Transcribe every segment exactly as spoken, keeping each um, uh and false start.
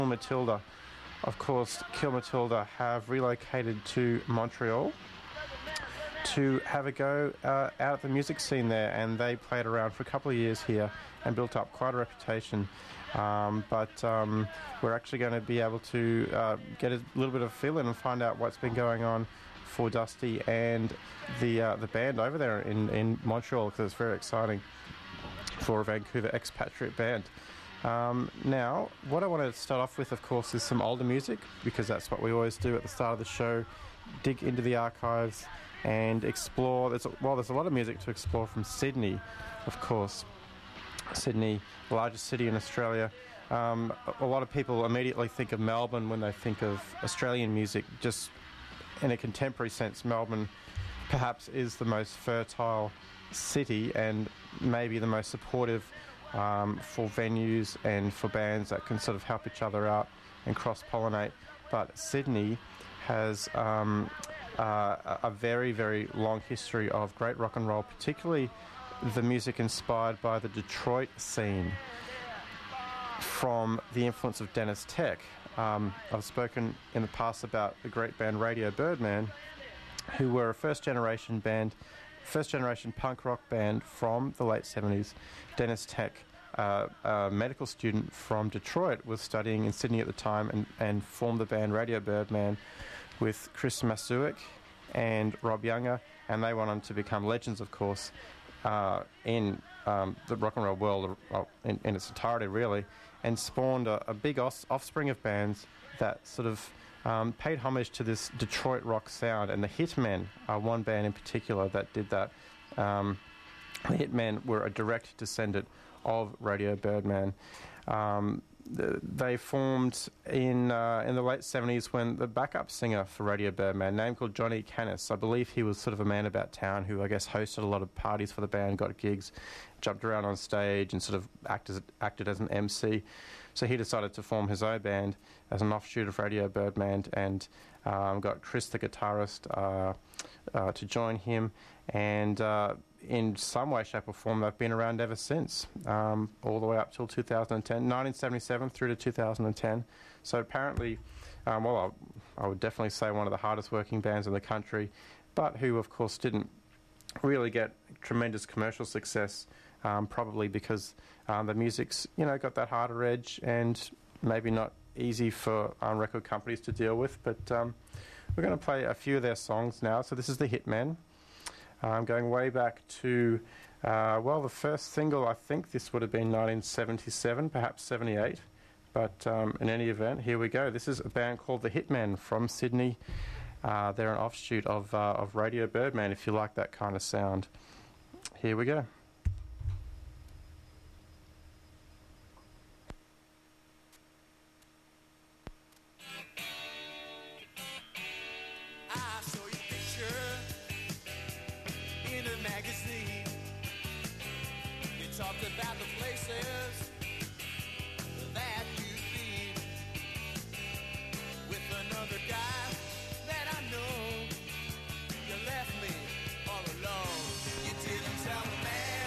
Matilda. Of course, Kill Matilda have relocated to Montreal to have a go uh, out at the music scene there, and they played around for a couple of years here and built up quite a reputation. Um, but um, we're actually going to be able to uh, get a little bit of a feel in and find out what's been going on for Dusty and the uh, the band over there in, in Montreal, because it's very exciting for a Vancouver expatriate band. Um, now, what I want to start off with, of course, is some older music, because that's what we always do at the start of the show, dig into the archives and explore. There's a, well, there's a lot of music to explore from Sydney, of course. Sydney, the largest city in Australia. Um, a, a lot of people immediately think of Melbourne when they think of Australian music. Just in a contemporary sense, Melbourne perhaps is the most fertile city and maybe the most supportive um, for venues and for bands that can sort of help each other out and cross-pollinate. But Sydney has um, uh, a very, very long history of great rock and roll, particularly the music inspired by the Detroit scene from the influence of Dennis Tech. Um, I've spoken in the past about the great band Radio Birdman, who were a first-generation band, first-generation punk rock band from the late seventies. Dennis Tech, uh, a medical student from Detroit, was studying in Sydney at the time and, and formed the band Radio Birdman with Chris Masuik and Rob Younger, and they went on to become legends, of course, uh, in um, the rock and roll world uh, in, in its entirety, really, and spawned a, a big os- offspring of bands that sort of um, paid homage to this Detroit rock sound. And the Hitmen are one band in particular that did that. Um, the Hitmen were a direct descendant of Radio Birdman. Um, they formed in uh, in the late seventies when the backup singer for Radio Birdman, named called Johnny Canis, I believe he was sort of a man about town who I guess hosted a lot of parties for the band, got gigs, jumped around on stage and sort of acted, acted as an M C. So he decided to form his own band as an offshoot of Radio Birdman, and um, got Chris, the guitarist, uh, uh, to join him. And uh, in some way, shape or form, they've been around ever since, um, all the way up till two thousand ten, nineteen seventy-seven through to two thousand ten. So apparently, um, well, I, I would definitely say one of the hardest working bands in the country, but who, of course, didn't really get tremendous commercial success, um, probably because um, the music's, you know, got that harder edge and maybe not easy for um, record companies to deal with. But um, we're going to play a few of their songs now. So this is the Hitmen. I'm going way back to, uh, well, the first single, I think this would have been nineteen seventy-seven, perhaps seventy-eight. But um, in any event, here we go. This is a band called the Hitmen from Sydney. Uh, they're an offshoot of, uh, of Radio Birdman, if you like that kind of sound. Here we go. Talked about the places that you've been with another guy that I know. You left me all alone. You didn't tell me, man.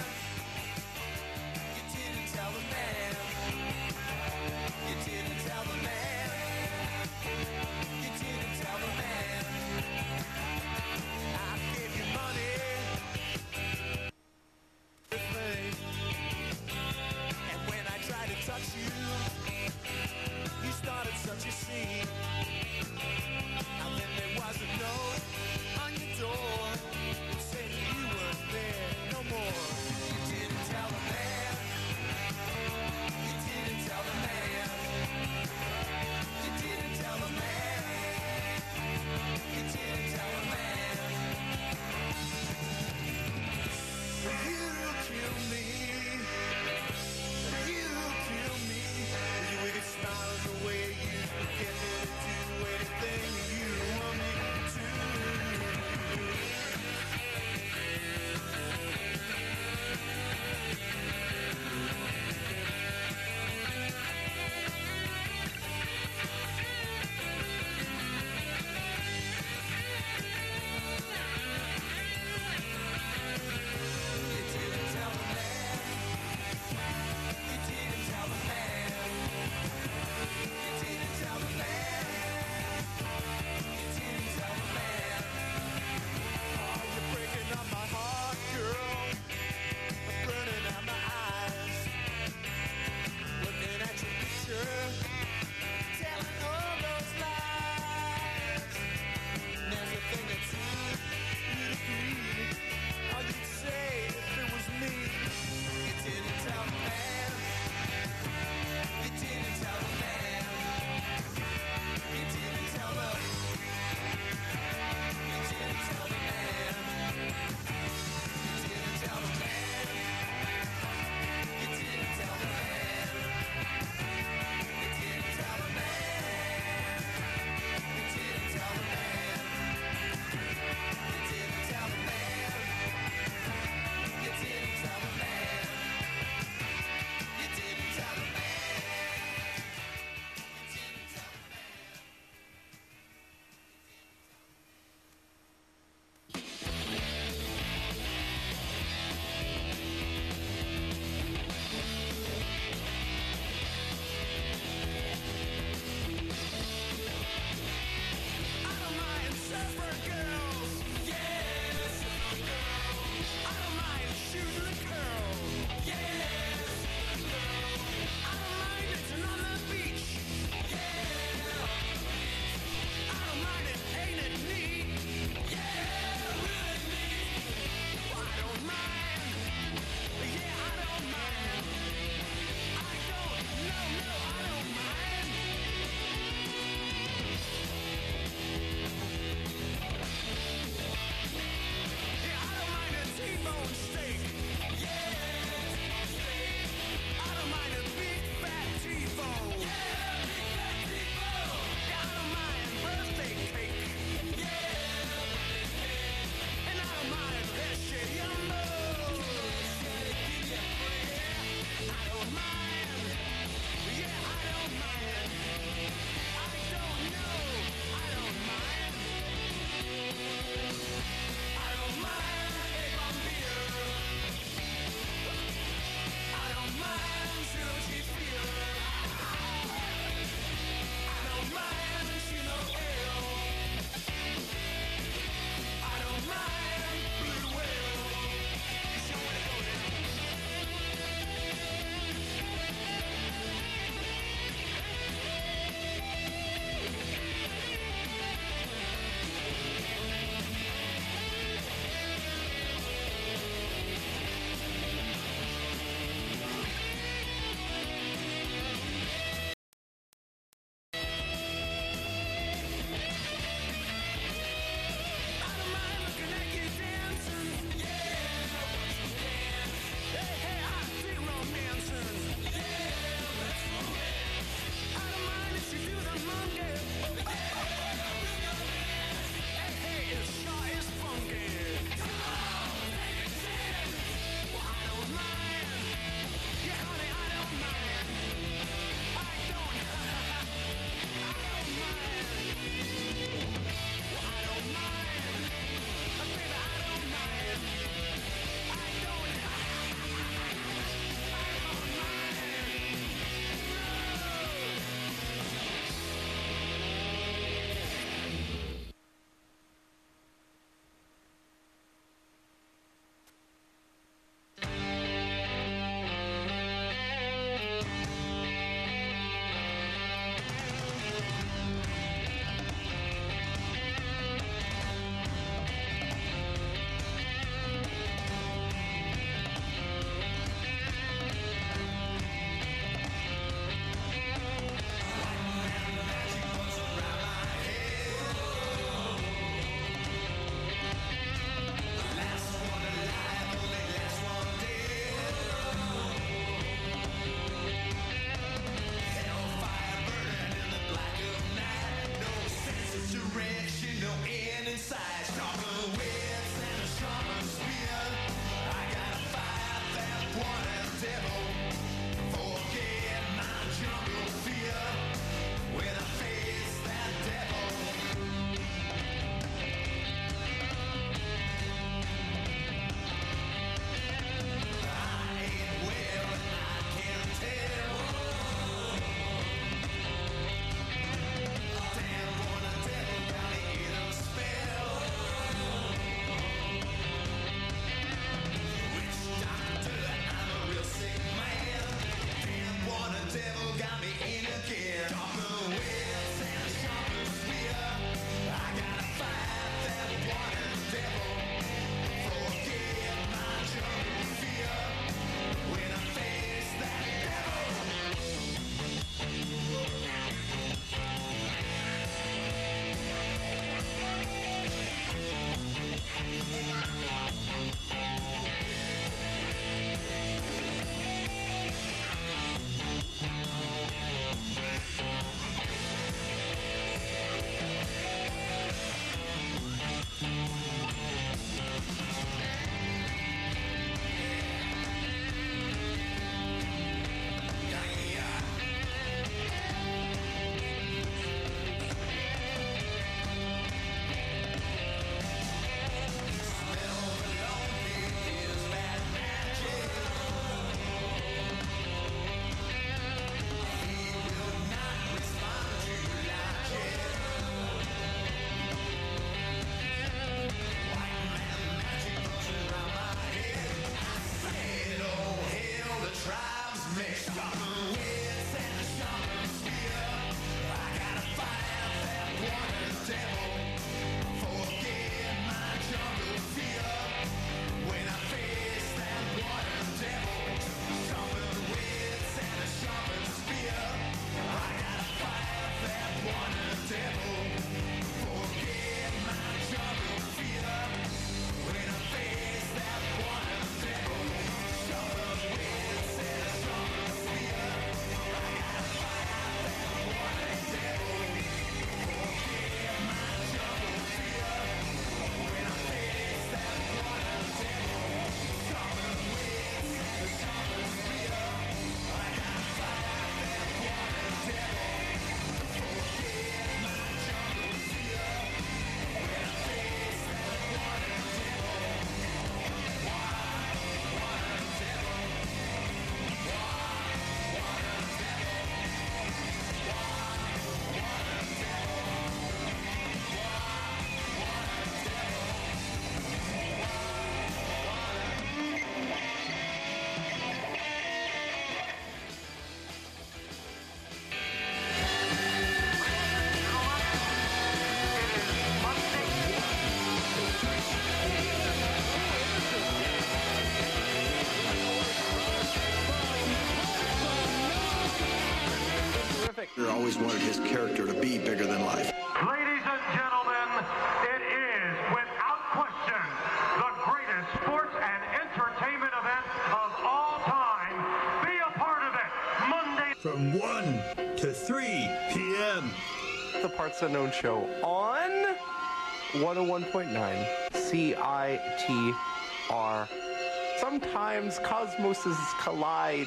always wanted his character to be bigger than life. Ladies and gentlemen, it is, without question, the greatest sports and entertainment event of all time. Be a part of it, Monday. From one to three p.m. The Parts Unknown Show on one oh one point nine C I T R. Sometimes cosmoses collide.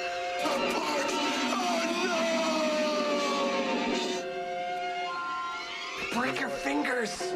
Break your fingers!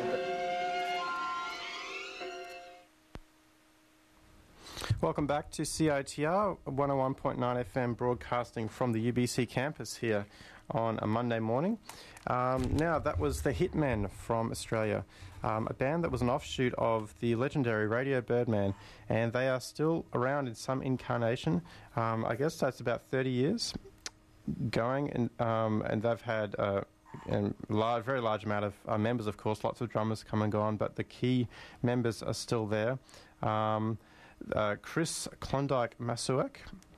Welcome back to C I T R one oh one point nine F M, broadcasting from the U B C campus here on a Monday morning. Um, now, that was the Hitmen from Australia, um, a band that was an offshoot of the legendary Radio Birdman, and they are still around in some incarnation. Um, I guess that's about thirty years going, and, um, and they've had uh, a large, very large amount of uh, members, of course, lots of drummers come and gone, but the key members are still there. Um, uh, Chris Klondike Masuak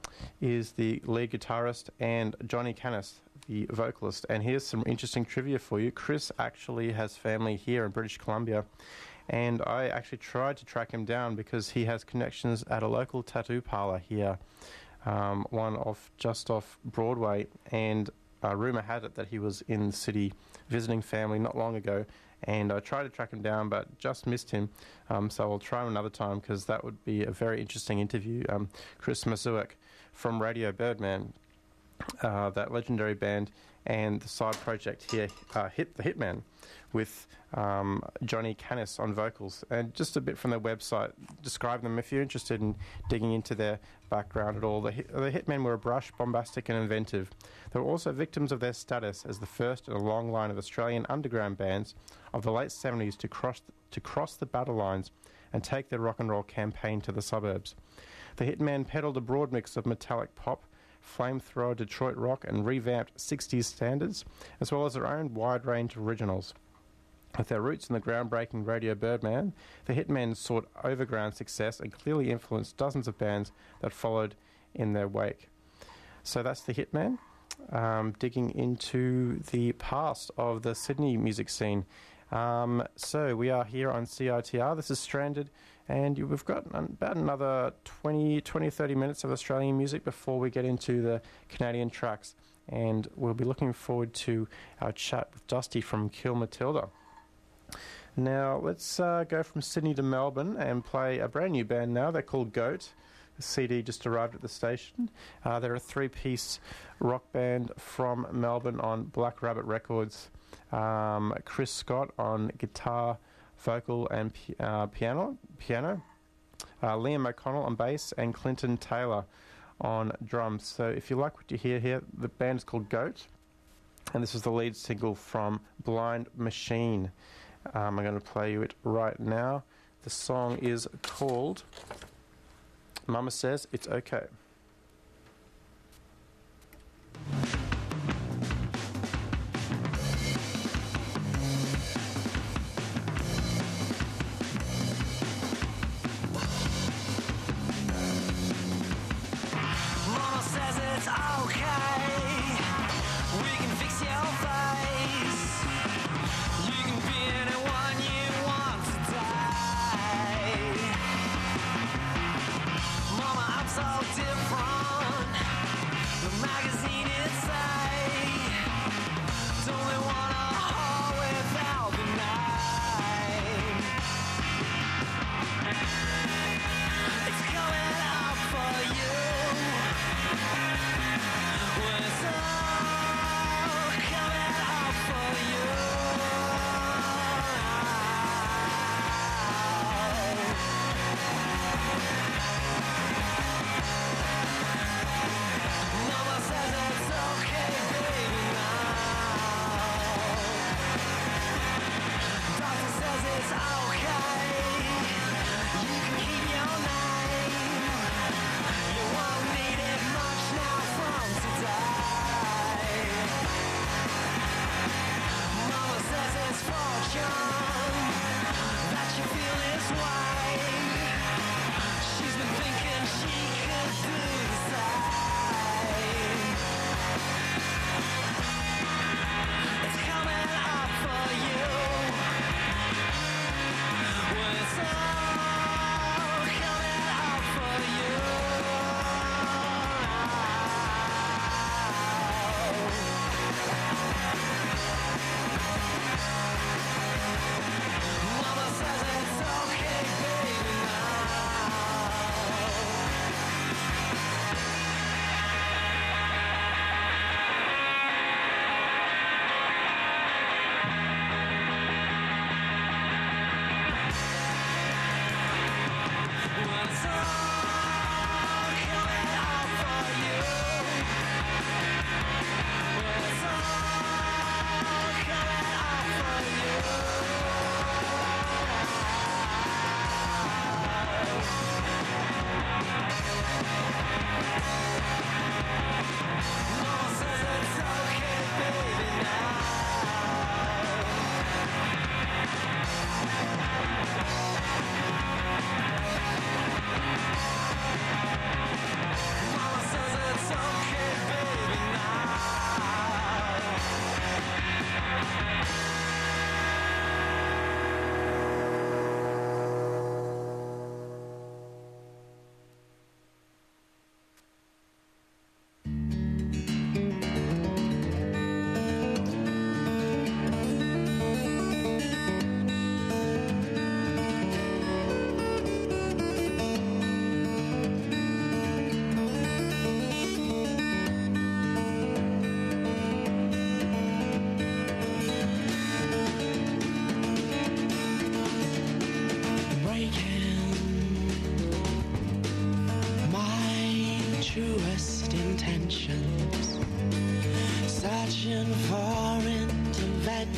is the lead guitarist, and Johnny Canis, the vocalist. And here's some interesting trivia for you. Chris actually has family here in British Columbia, and I actually tried to track him down because he has connections at a local tattoo parlor here, um, one off just off Broadway, and uh, rumour had it that he was in the city visiting family not long ago, and I tried to track him down but just missed him, um, so I'll try him another time because that would be a very interesting interview. um, Chris Masuak from Radio Birdman, uh, that legendary band, and the side project here, uh, Hit the Hitman, with um, Johnny Canis on vocals. And just a bit from their website, describe them if you're interested in digging into their background at all. The, hit, the Hitmen were brash, bombastic and inventive. They were also victims of their status as the first in a long line of Australian underground bands of the late seventies to cross, to cross the battle lines and take their rock and roll campaign to the suburbs. The Hitmen peddled a broad mix of metallic pop, flamethrower Detroit rock and revamped sixties standards, as well as their own wide range of originals. With their roots in the groundbreaking Radio Birdman, the Hitmen sought overground success and clearly influenced dozens of bands that followed in their wake. So that's the Hitmen, um, digging into the past of the Sydney music scene. Um, so we are here on C I T R. This is Stranded, and you, we've got an, about another twenty, twenty, thirty minutes of Australian music before we get into the Canadian tracks. And we'll be looking forward to our chat with Dusty from Kill Matilda. Now, let's uh, go from Sydney to Melbourne and play a brand new band now. They're called Goat. The C D just arrived at the station. Uh, they're a three-piece rock band from Melbourne on Black Rabbit Records. Um, Chris Scott on guitar, vocal and pi- uh, piano, piano. Uh, Liam O'Connell on bass, and Clinton Taylor on drums. So if you like what you hear here, the band is called Goat, and this is the lead single from Blind Machine. Um, I'm going to play you it right now. The song is called Mama Says It's Okay. Mama says it's okay. We can fix your face. You can be anyone you want today. Mama, I'm so different.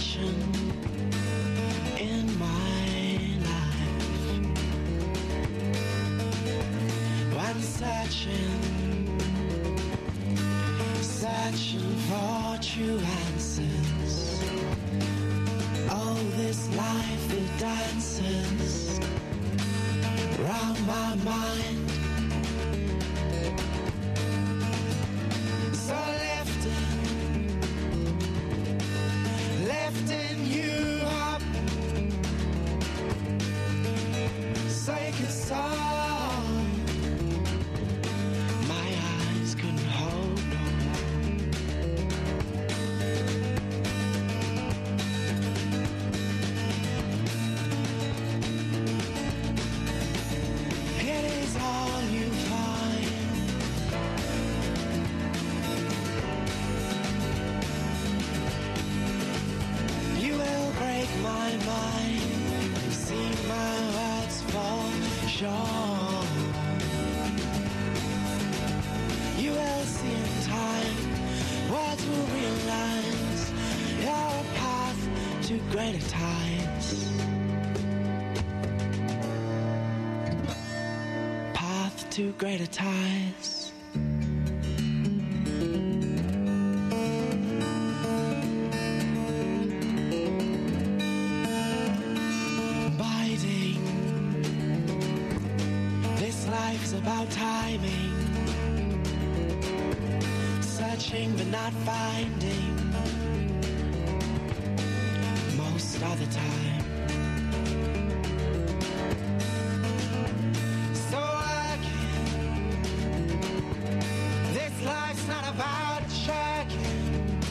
passion in my life. When searching, searching for true answers. Oh, this life it dances round my mind. So lifting, lifting you up, sacred song. My eyes couldn't hold no more. It is all you find. You will break my mind, see my words fall short. You will see in time, words will realize you're a path to greater tides. Path to greater tides. Biding. This life's about timing. Searching but not finding. Most of the time. So working. This life's not about checking.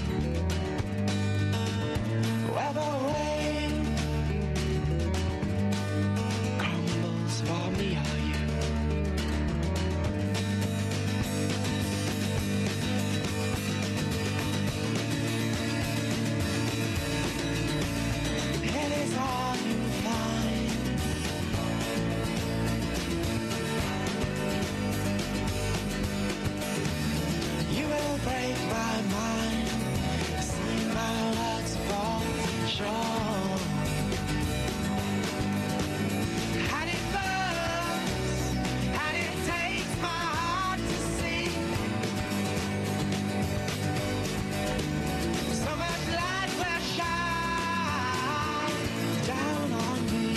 Whether wave crumbles for me or you. It is all you find. You will break my mind, see my words fall short. And it burns, and it takes my heart to see. So much light will shine down on me,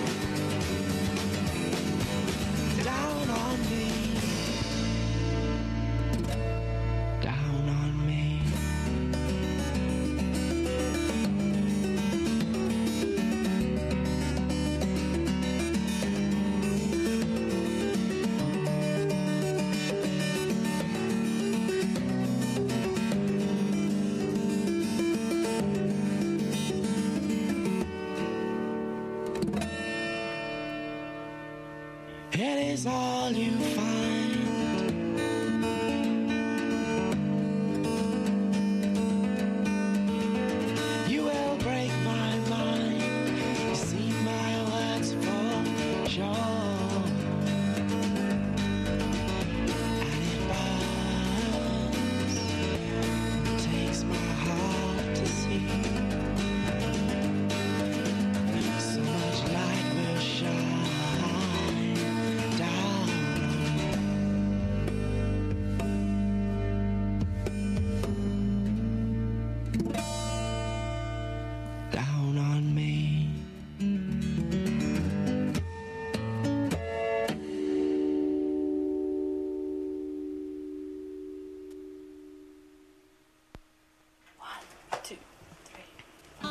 down on me, down on me. It is all you find. You will break my mind. You see my words fall short. And it burns. It takes my heart to see. So much light will shine down on me. Down on me. One, two, three.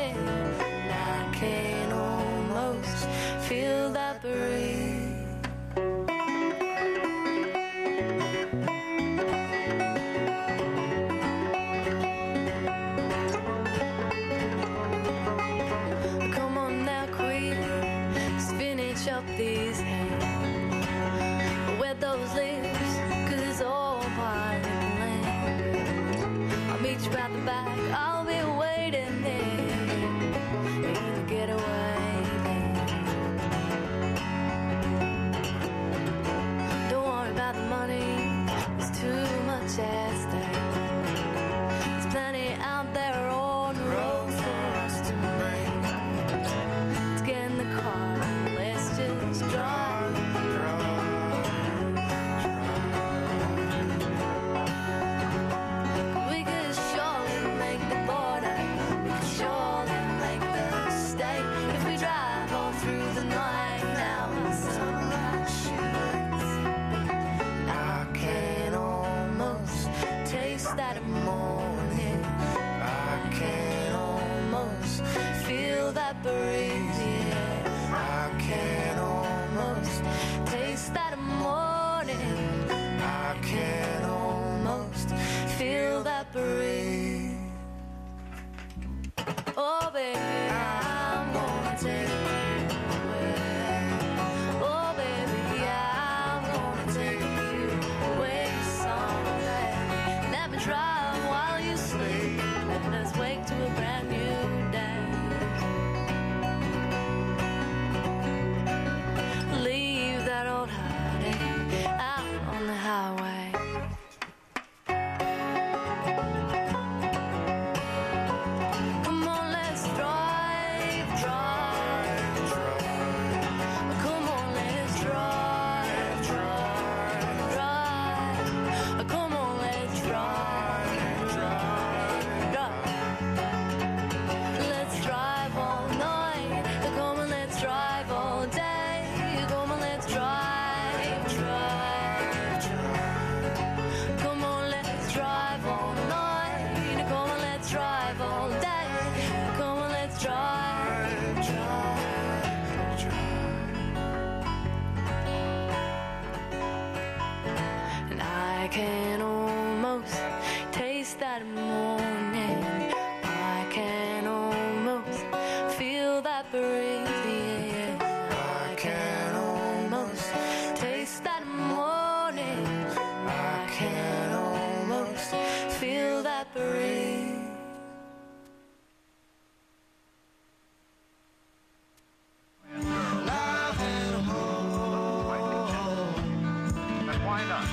morning. And I can almost feel that breeze. Come on now, queen, let's finish up these hands. Wet those lips, 'cause it's all part of the plan. I'll meet you at the back, I'll be waiting there. Either get away there. Don't worry about the money, there's too much at stake. There's plenty out there on the road for us to make. Let's get in the car, let's just drive. We could surely make the border, we could surely make the state. If we drive all through the night now, the sunrise shines. I can almost taste that morning. I can almost feel that breeze, yeah. I can almost taste that morning. I can almost feel that breeze. Oh, baby, I'm gonna take you away. Oh, baby, I'm gonna take you away someday. Never drive while you sleep. Let us wake to a brand new day. Leave that old heartache out on the highway. Come on, let's drive, drive, drive. Come on, let's drive, drive, drive. Come on, let's drive, drive, drive. Let's drive all night. Come on, let's drive all day. Come on, let's drive, drive, drive. Come on, let's drive all night. Come on, let's drive all day. Come on, let's drive, drive, drive. And I can almost taste that morning. I can almost feel that breeze. Yeah. I can almost taste that morning. I can almost feel that breeze. Why not?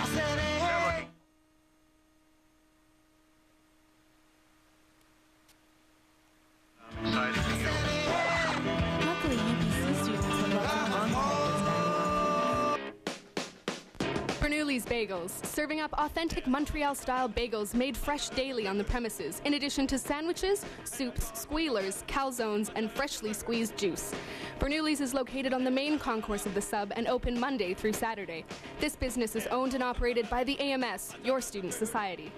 I'm excited to go. Luckily, U B C students have welcomed on Bernoulli's Bagels, serving up authentic Montreal-style bagels made fresh daily on the premises, in addition to sandwiches, soups, squealers, calzones, and freshly squeezed juice. Bernoulli's is located on the main concourse of the sub and open Monday through Saturday. This business is owned and operated by the A M S, your student society.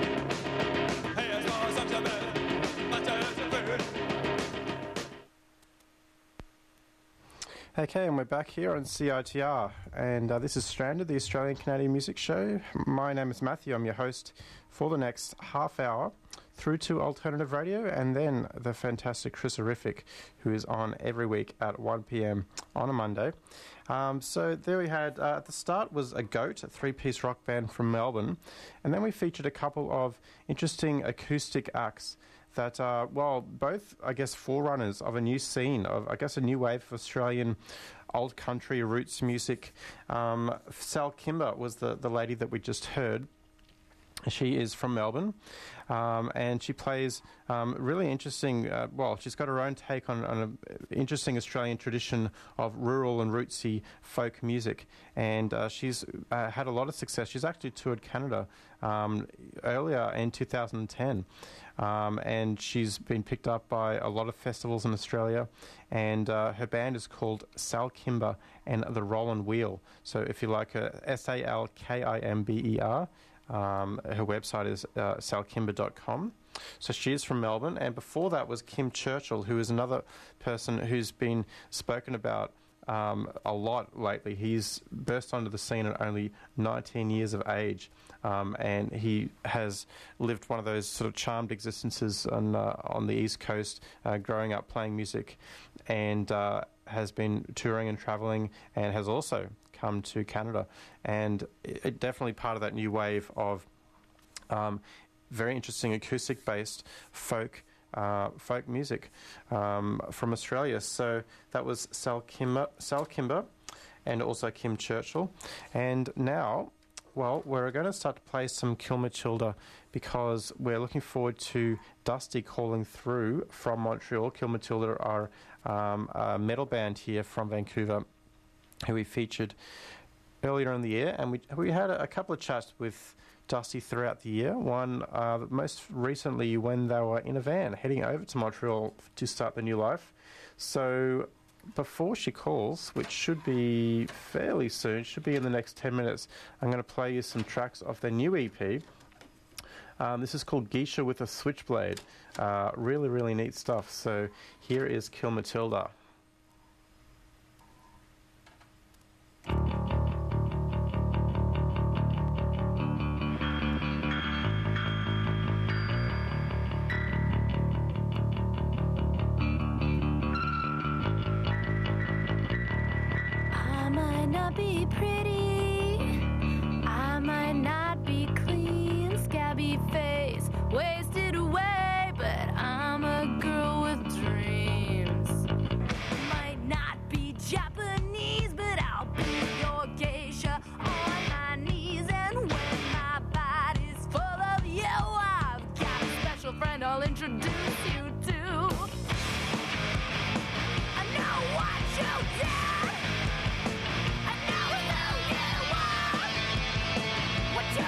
Okay, and we're back here on C I T R, and uh, this is Stranded, the Australian Canadian Music Show. My name is Matthew. I'm your host for the next half hour through to Alternative Radio, and then the fantastic Chris Horrific, who is on every week at one p.m. on a Monday. Um, so there we had, uh, at the start was A Goat, a three-piece rock band from Melbourne, and then we featured a couple of interesting acoustic acts that are, well, both, I guess, forerunners of a new scene, of, I guess, a new wave of Australian old country roots music. Um, Sal Kimber was the, the lady that we just heard. She is from Melbourne, um, and she plays um, really interesting, uh, well, she's got her own take on, on an interesting Australian tradition of rural and rootsy folk music, and uh, she's uh, had a lot of success. She's actually toured Canada um, earlier in two thousand ten, um, and she's been picked up by a lot of festivals in Australia, and uh, her band is called Sal Kimber and the Rollin' Wheel. So if you like her, S A L K I M B E R. Um, her website is uh, sal kimber dot com. So she is from Melbourne, and before that was Kim Churchill, who is another person who's been spoken about um, a lot lately. He's burst onto the scene at only nineteen years of age, um, and he has lived one of those sort of charmed existences on, uh, on the East Coast, uh, growing up playing music, and uh, has been touring and travelling, and has also come to Canada, and it, it definitely part of that new wave of um, very interesting acoustic-based folk uh, folk music um, from Australia. So that was Sal Kimber, Sal Kimber, and also Kim Churchill. And now, well, we're going to start to play some Kill Matilda because we're looking forward to Dusty calling through from Montreal. Kill Matilda are um, a metal band here from Vancouver who we featured earlier in the year, and we we had a, a couple of chats with Dusty throughout the year. One uh, most recently when they were in a van heading over to Montreal to start the new life. So before she calls, which should be fairly soon, should be in the next ten minutes, I'm going to play you some tracks off their new E P. Um, this is called Geisha with a Switchblade. Uh, really, really neat stuff. So here is Kill Matilda. I might not be pretty, I might not be clean, scabby face, wasted away, but I'm a girl with dreams. Might not be Japanese, but I'll be your geisha on my knees, and when my body's full of you, I've got a special friend I'll introduce you to. I know what you did. I know who you are. What you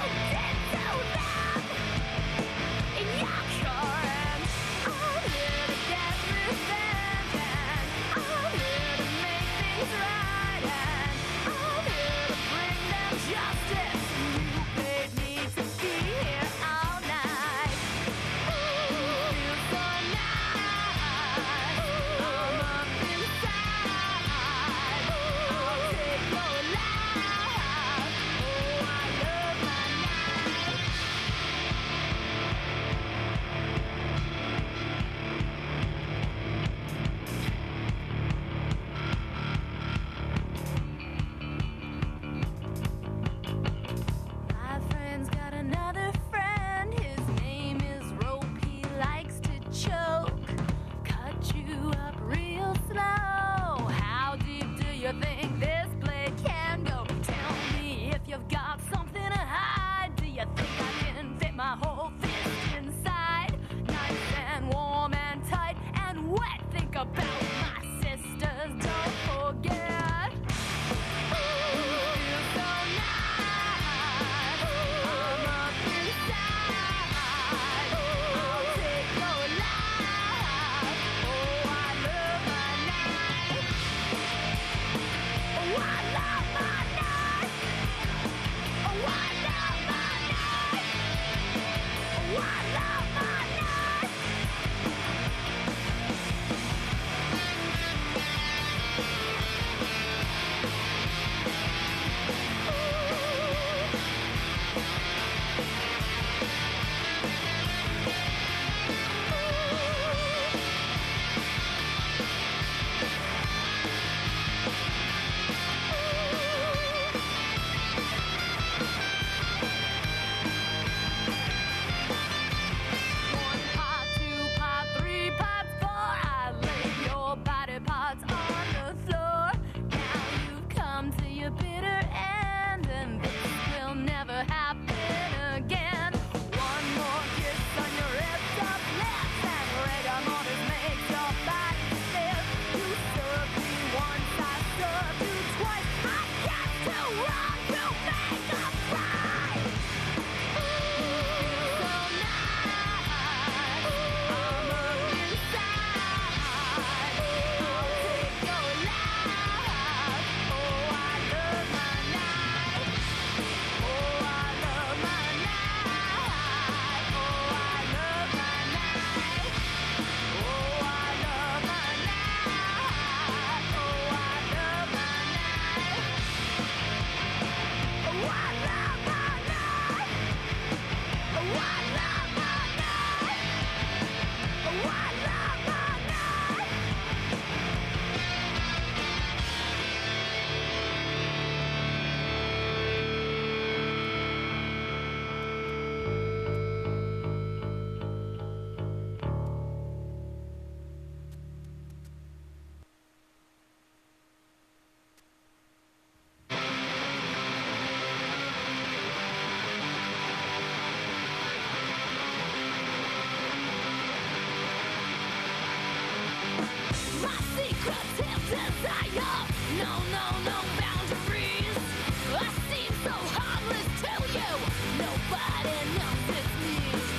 secret till desire. No, no, no boundaries. I seem so harmless to you. Nobody knows it's me.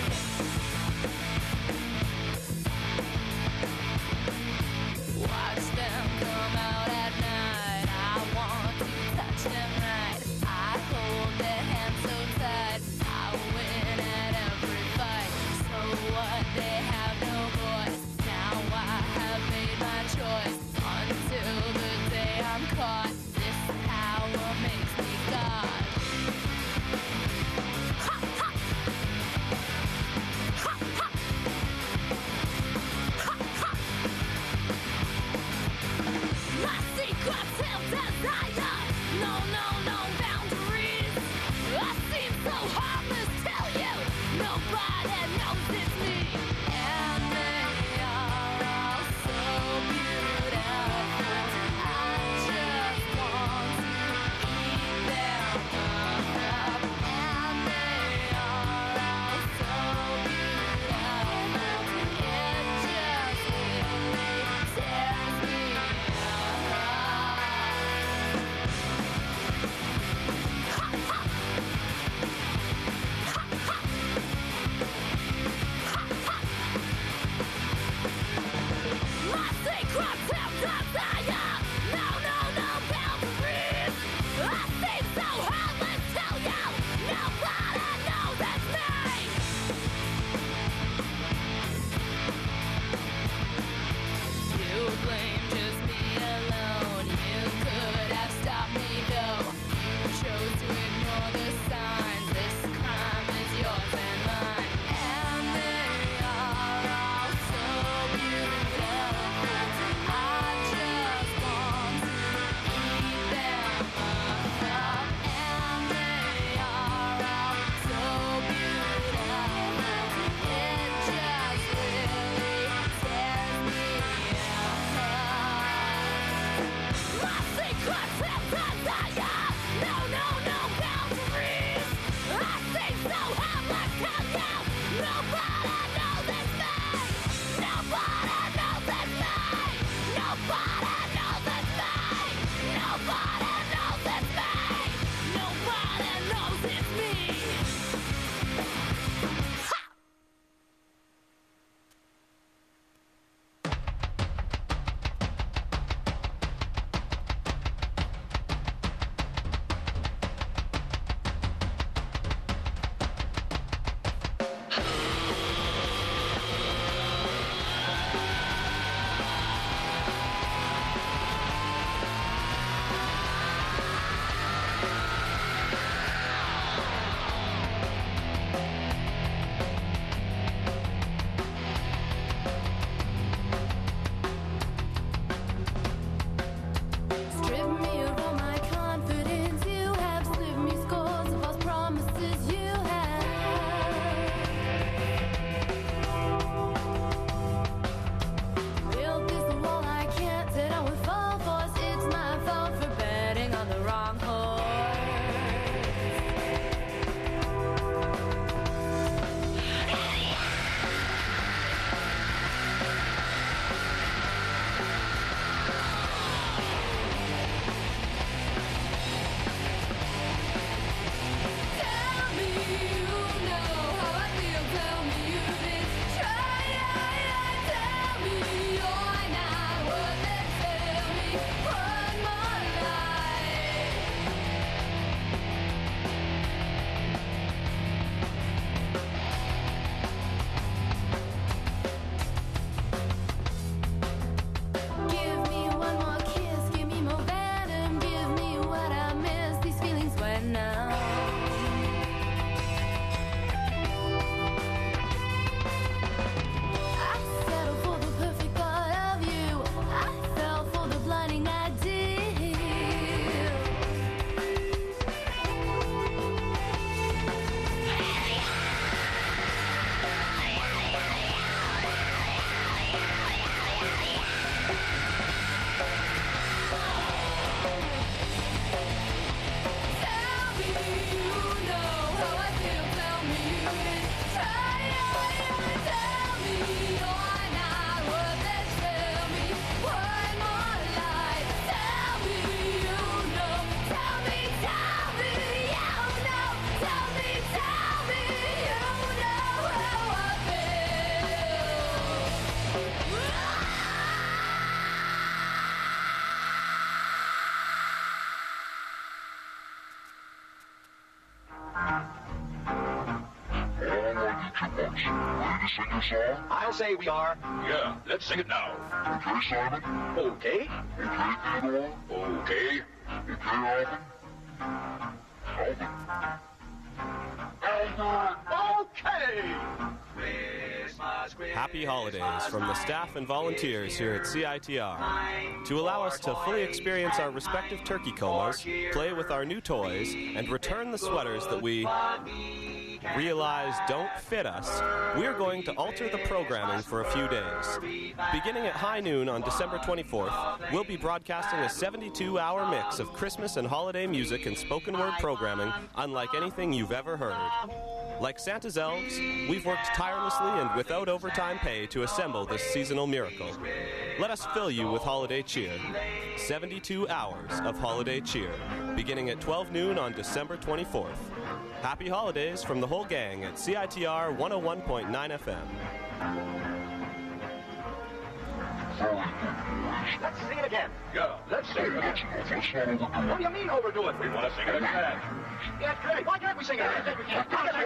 Watch them come out at night. I want to touch them right. I hold their hands so tight. I win at every fight. So what? They have no voice. Now I have made my choice. Until the day I'm caught. This power makes me God. Ha ha! Ha ha! Ha ha! My secret till desire. No, no, no boundaries. I seem so harmless to you. Nobody knows it's me. And they are all so beautiful. to sing your song? I'll say we are. Yeah, let's sing it now. Okay, Simon? Okay. Okay, Theodore? Okay. Okay, Alvin? Alvin? Alvin! Okay! Happy holidays from the staff and volunteers here at C I T R. To allow us to fully experience our respective turkey comas, play with our new toys, and return the sweaters that we realize don't fit us, we're going to alter the programming for a few days. Beginning at high noon on December twenty-fourth, we'll be broadcasting a seventy-two hour mix of Christmas and holiday music and spoken word programming unlike anything you've ever heard. Like Santa's elves, we've worked tirelessly and without overtime pay to assemble this seasonal miracle. Let us fill you with holiday cheer. seventy-two hours of holiday cheer, beginning at twelve noon on December twenty-fourth. Happy holidays from the whole gang at C I T R one oh one point nine F M. Let's sing it again. Yeah, let's sing it again. Let's not overdo it. What do you mean overdo it? We want to sing it again. Yeah, great. Why can't we sing it again?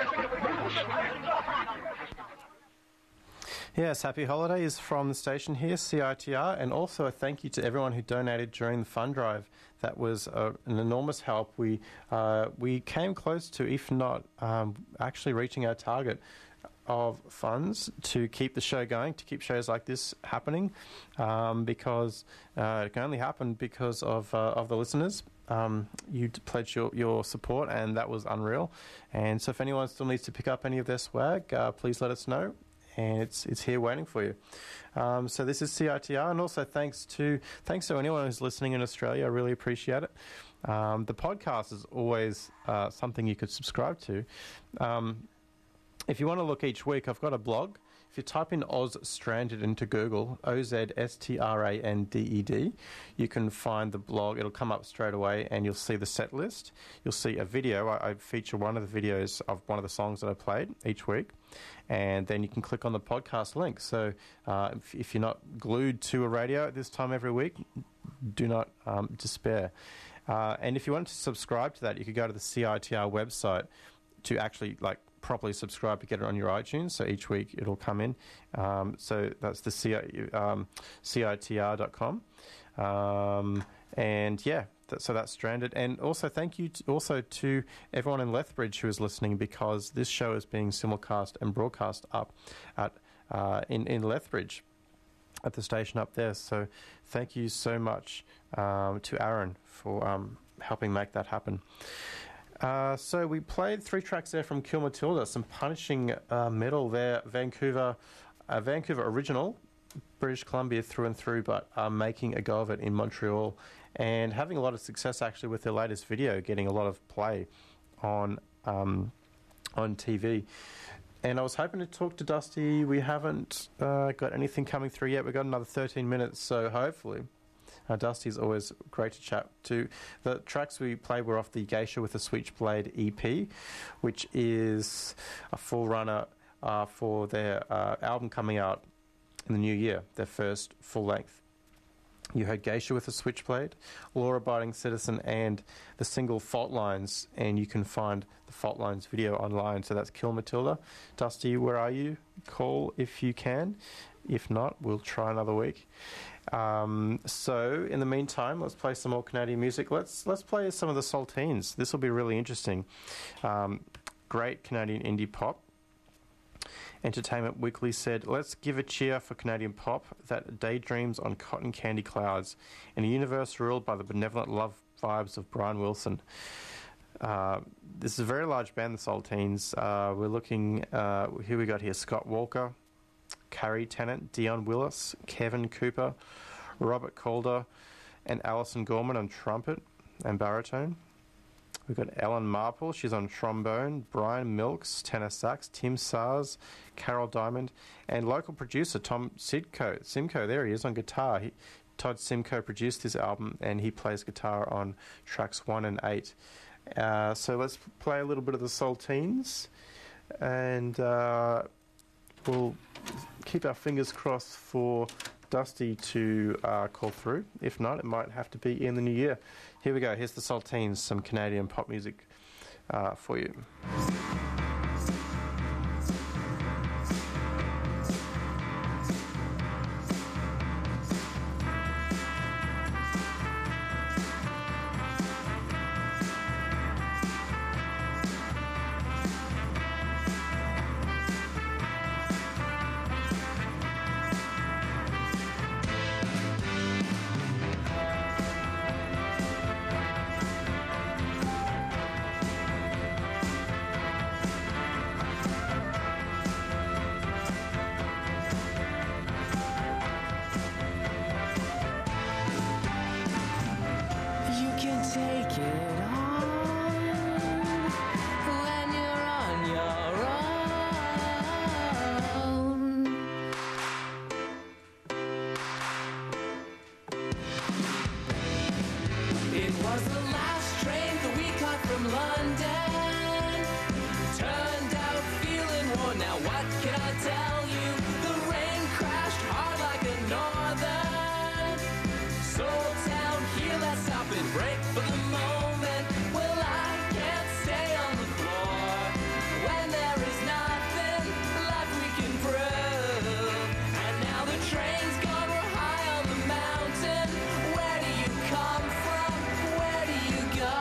Yes, happy holidays from the station here, C I T R, and also a thank you to everyone who donated during the fund drive. That was uh, an enormous help. We uh, we came close to, if not um, actually reaching our target of funds to keep the show going, to keep shows like this happening, um, because uh, it can only happen because of uh, of the listeners. Um, you pledged your, your support, and that was unreal. And so if anyone still needs to pick up any of their swag, uh, please let us know. And it's it's here waiting for you. Um, so this is C I T R, and also thanks to thanks to anyone who's listening in Australia. I really appreciate it. Um, the podcast is always uh, something you could subscribe to. Um, if you want to look each week, I've got a blog. If you type in Oz Stranded into Google, O Z S T R A N D E D, you can find the blog. It'll come up straight away, and you'll see the set list. You'll see a video. I, I feature one of the videos of one of the songs that I played each week. And then you can click on the podcast link. So uh, if, if you're not glued to a radio at this time every week, do not um, despair. Uh, and if you wanted to subscribe to that, you could go to the C I T R website to actually like properly subscribe to get it on your iTunes. So each week it'll come in. Um, so that's the C I, um, C I T R dot com. Um, and yeah. So that's Stranded. And also thank you to, also to everyone in Lethbridge who is listening, because this show is being simulcast and broadcast up at uh, in, in Lethbridge at the station up there. So thank you so much um, to Aaron for um, helping make that happen. Uh, so we played three tracks there from Kill Matilda, some punishing uh, metal there, Vancouver, uh, Vancouver original, British Columbia through and through, but uh, making a go of it in Montreal. And having a lot of success actually with their latest video, getting a lot of play on um, on T V. And I was hoping to talk to Dusty. We haven't uh, got anything coming through yet. We've got another thirteen minutes, so hopefully. Uh, Dusty's always great to chat to. The tracks we played were off the Geisha with a Switchblade E P, which is a forerunner uh, for their uh, album coming out in the new year, their first full-length. You heard Geisha with a Switchblade, Law-Abiding Citizen, and the single Fault Lines, and you can find the Fault Lines video online. So that's Kill Matilda. Dusty, where are you? Call if you can. If not, we'll try another week. Um, so in the meantime, let's play some more Canadian music. Let's let's play some of the Saltines. This will be really interesting. Um, great Canadian indie pop. Entertainment Weekly said, let's give a cheer for Canadian pop that daydreams on cotton candy clouds in a universe ruled by the benevolent love vibes of Brian Wilson. Uh, this is a very large band, the Saltines. Uh, we're looking, uh, who we got here? Scott Walker, Carrie Tennant, Dion Willis, Kevin Cooper, Robert Calder, and Alison Gorman on trumpet and baritone. We've got Ellen Marple, she's on trombone, Brian Milks, tenor sax, Tim Sars, Carol Diamond, and local producer Tom Sidco, Simcoe, there he is on guitar. He, Todd Simcoe produced this album, and he plays guitar on tracks one and eight. Uh, so let's play a little bit of the Saltines, and uh, we'll keep our fingers crossed for Dusty to uh, call through. If not, it might have to be in the new year. Here we go. Here's the Saltines, some Canadian pop music uh, for you. was the last train that we caught from London. Turned out feeling worn, now what can I tell you? The rain crashed hard like a northern. Soul town here, let's stop and break for the moment. Well, I can't stay on the floor when there is nothing left we can prove. And now the train's gone, we're high on the mountain. Where do you come from? Where do you go?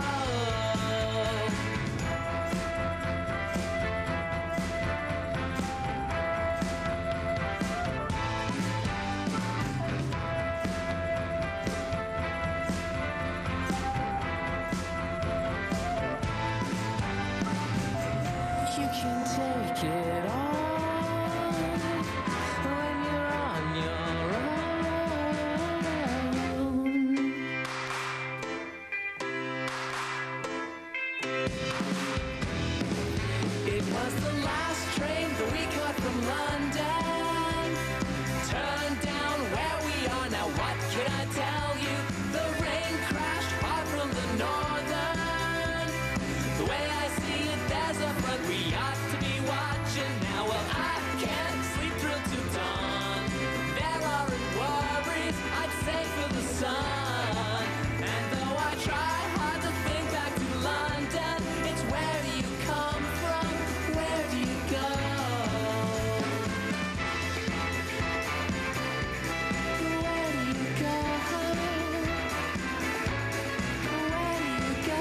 You can take it all when you're on your own. It was the last train that we caught from London. Turned down where we are now, what can I tell you? The rain crashed hard from the northern. The way I see it, there's a front we ought to be watching now. Well, I can't sleep through to dawn. There aren't worries, I'd say, for the sun. And though I try hard to think back to London, it's where do you come from? Where do you go? Where do you go? Where do you go?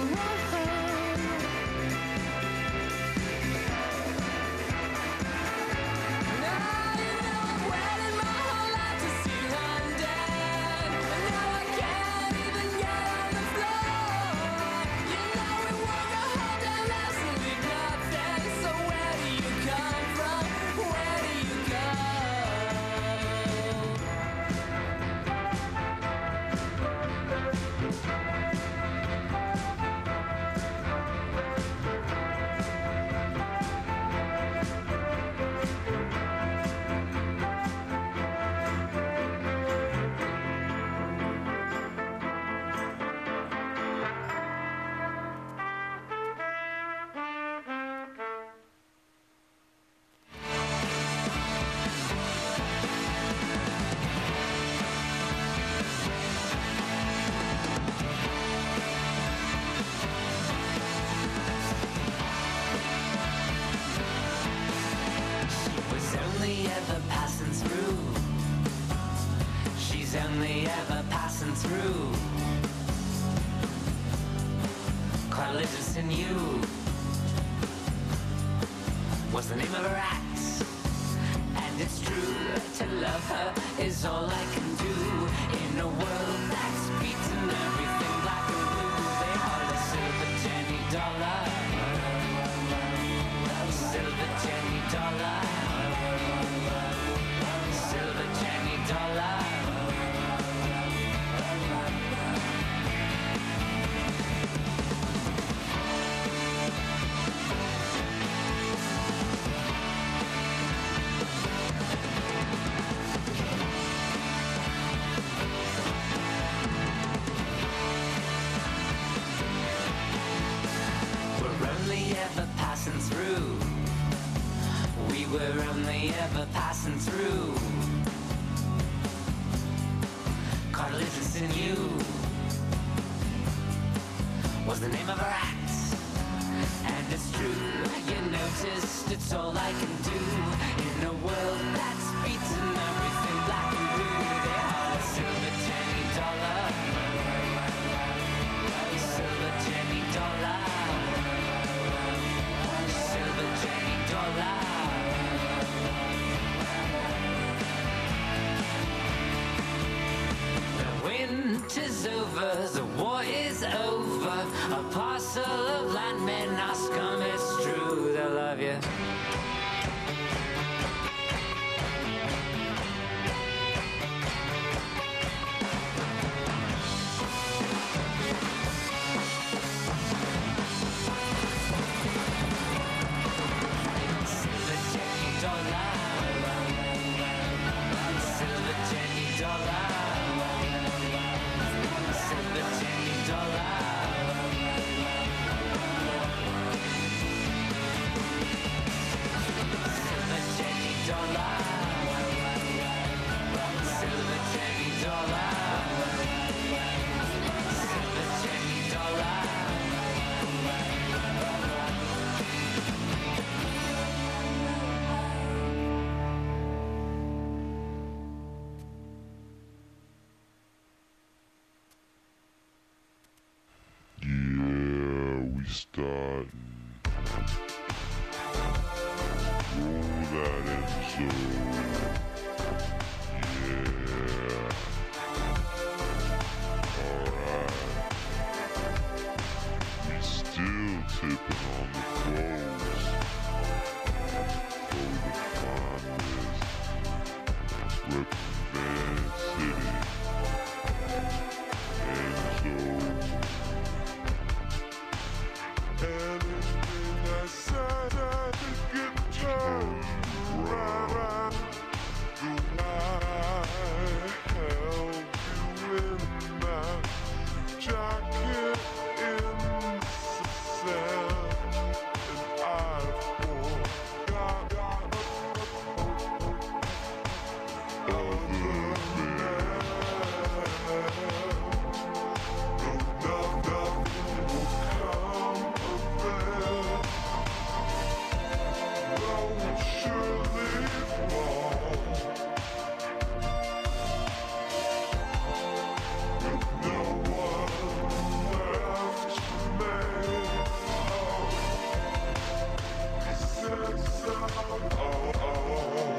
Now you know I've waited my whole life to see London, and now I can't even get on the floor. You know we work our whole damn lives and leave nothing. So where do you come from? Where do you go? Was only ever passing through. She's only ever passing through. Carlitos in you was the name of her act. And it's true, to love her is all I can do. In a world that's beaten everything black and blue, they call her Silver Jenny Dollar. Silver Jenny Dollar. Silver Jenny Dollar. We're only ever passing through. We were only ever passing through. Carlitos in you was the name of our act. And it's true, you noticed it's all I can do. In a world that's beaten everything black and blue, they call it Silver Jenny Dollar. Silver Jenny Dollar. Silver Jenny Dollar. The winter's over, the war is over. A parcel of landmen are scum, it's true, they love you. Silver Jenny Dollar. dot. Roll that Enzo. Yeah. Alright. We still tipping on the clothes. For the finest. Reppin' Van City. Enzo. Anything I said I could get turned right. Do I help you in my jacket in cell? And I've forgot other men. No, nothing will come of it. Though it surely fall. With no one left to make. Oh, he said so. Oh, oh,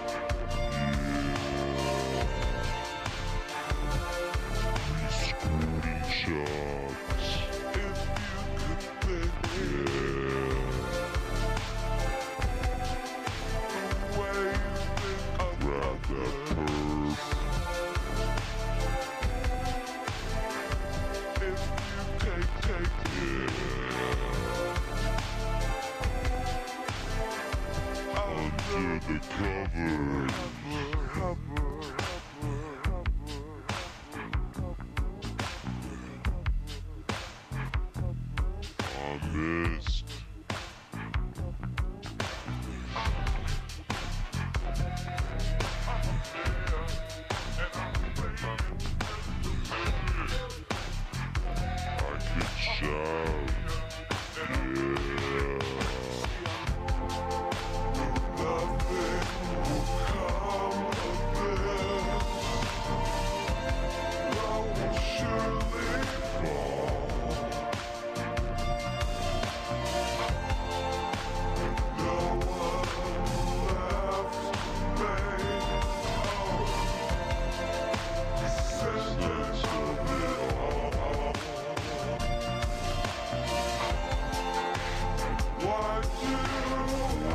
yeah. Screenshots. If you could think, yeah. The way you think of grab that perf. If you take, take, yeah. Under the cover. Cover, I missed. I can shout, yeah. Nothing will come of this. Though will surely fall. No one left to make. Oh, sentence of it all. Why do I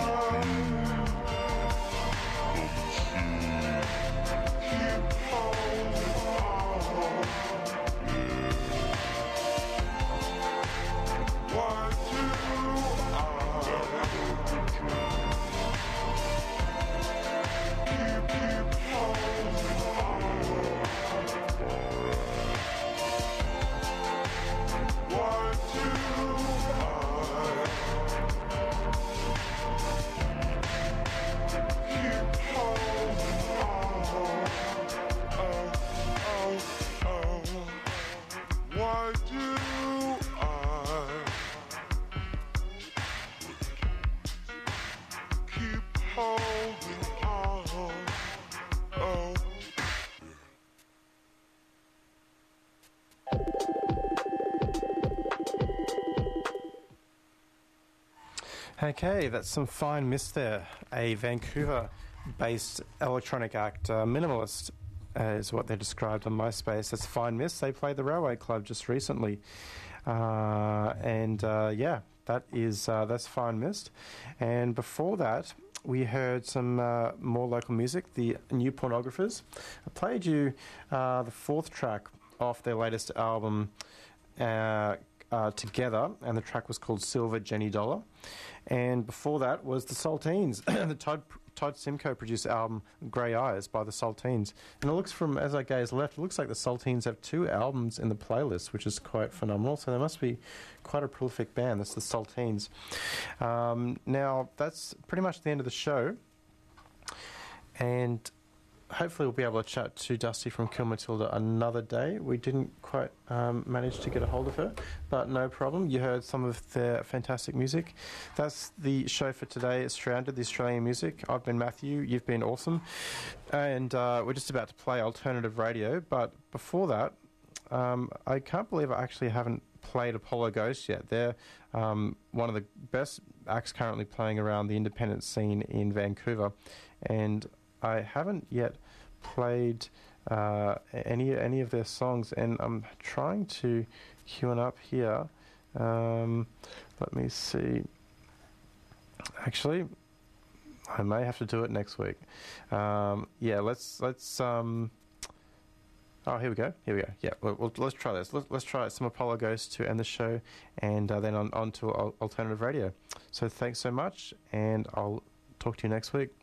keep holding on? Why do I keep, keep holding on? Why do I keep holding on? Oh, oh, oh. Why do I keep holding on? Oh. Okay, that's some fine mist there. A Vancouver-based electronic act, uh, minimalist, uh, is what they're described on MySpace. That's Fine Mist. They played the Railway Club just recently, uh, and uh, yeah, that is uh, that's Fine Mist. And before that, we heard some uh, more local music. The New Pornographers. I played you uh, the fourth track off their latest album. Uh, Uh, together, and the track was called Silver Jenny Dollar. And before that was the Saltines, the Todd, Todd Simcoe produced album Grey Eyes by the Saltines. And it looks from, as I gaze left, it looks like the Saltines have two albums in the playlist, which is quite phenomenal. So they must be quite a prolific band. That's the Saltines. Um, now, that's pretty much the end of the show. And hopefully we'll be able to chat to Dusty from Kill Matilda another day. We didn't quite um, manage to get a hold of her, but no problem. You heard some of their fantastic music. That's the show for today. It's Surrounded, the Australian music. I've been Matthew. You've been awesome. And uh, we're just about to play alternative radio, but before that, um, I can't believe I actually haven't played Apollo Ghost yet. They're um, one of the best acts currently playing around the independent scene in Vancouver, and I haven't yet played uh, any any of their songs, and I'm trying to queue one up here. Um, let me see. Actually, I may have to do it next week. Um, yeah, let's let's. Um, oh, here we go. Here we go. Yeah, well, well, let's try this. Let's, let's try some Apollo Ghost to end the show, and uh, then on, on to al- alternative radio. So thanks so much, and I'll talk to you next week.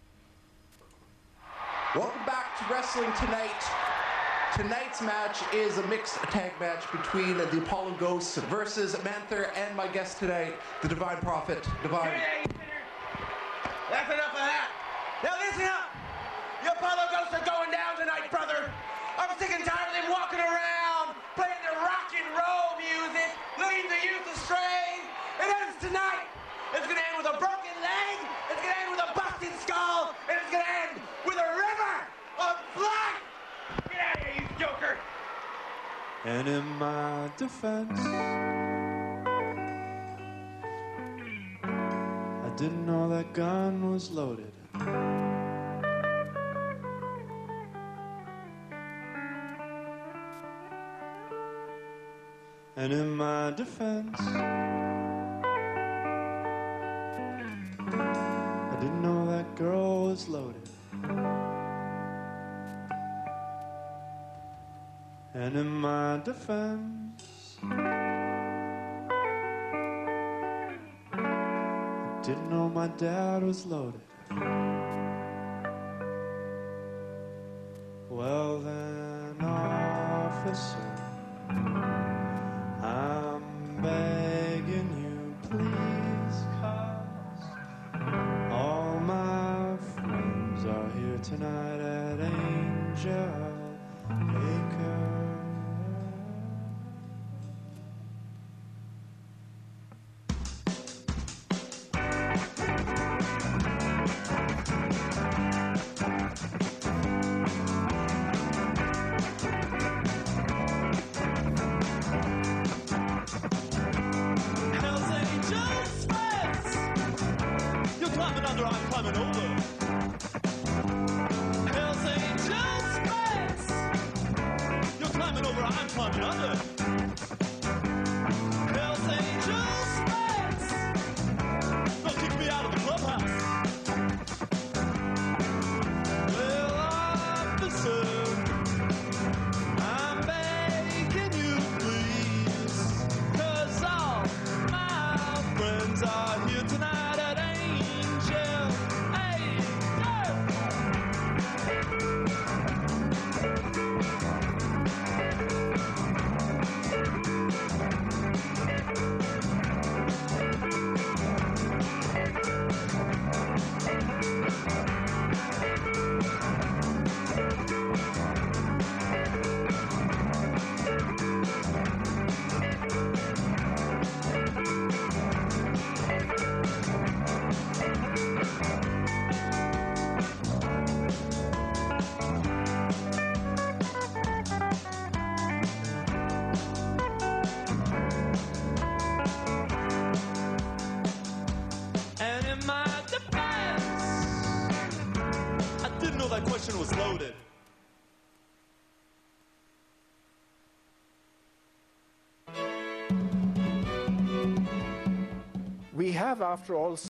Welcome back to Wrestling Tonight. Tonight's match is a mixed tag match between the Apollo Ghosts versus Manther and my guest tonight, the Divine Prophet. Divine. That's enough of that. Now listen up. The Apollo Ghosts are going down tonight, brother. I'm sick and tired of them walking around, playing their rock and roll music, leading the youth astray. It ends tonight. It's going to end with a broken leg. It's going to end with a busted skull. And it's going to end with a river of blood. Get out of here, you joker. And in my defense, I didn't know that gun was loaded. And in my defense, I didn't know that girl was loaded. And in my defense, I didn't know my dad was loaded. Well then, officer, I'm begging you, please, 'cause all my friends are here tonight at Angel Acre. We have, after all,